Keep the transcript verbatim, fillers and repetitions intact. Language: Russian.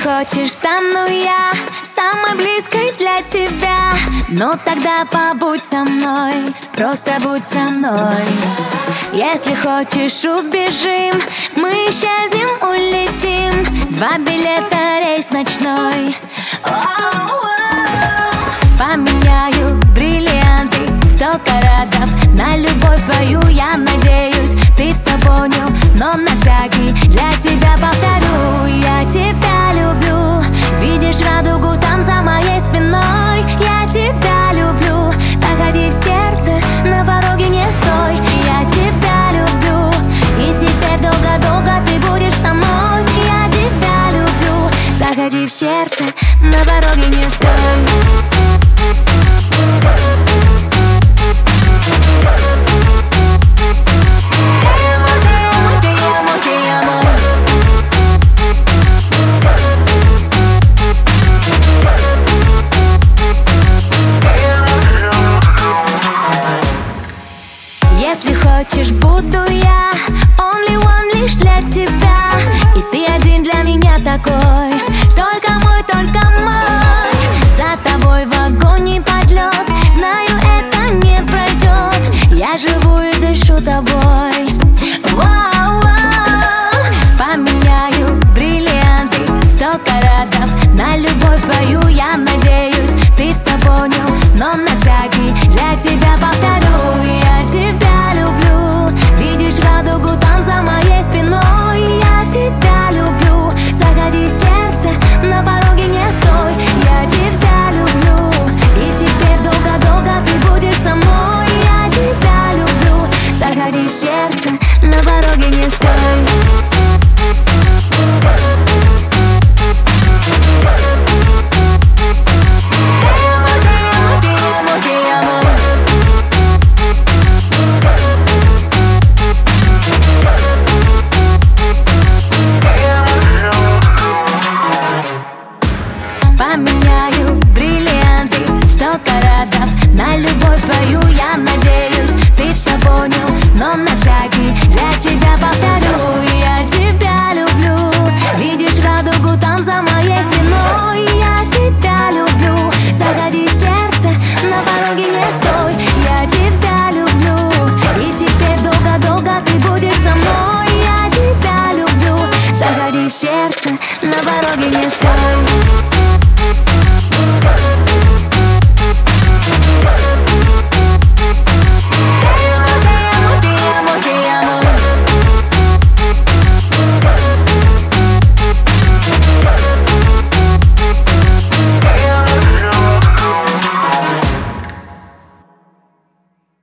хочешь, стану я самой близкой для тебя. Ну тогда побудь со мной, просто будь со мной. Если хочешь, убежим, мы исчезнем, улетим. Два билета, рейс ночной. Поменяю бриллианты, сто каратов на любовь твою, я надеюсь, ты все понял, но на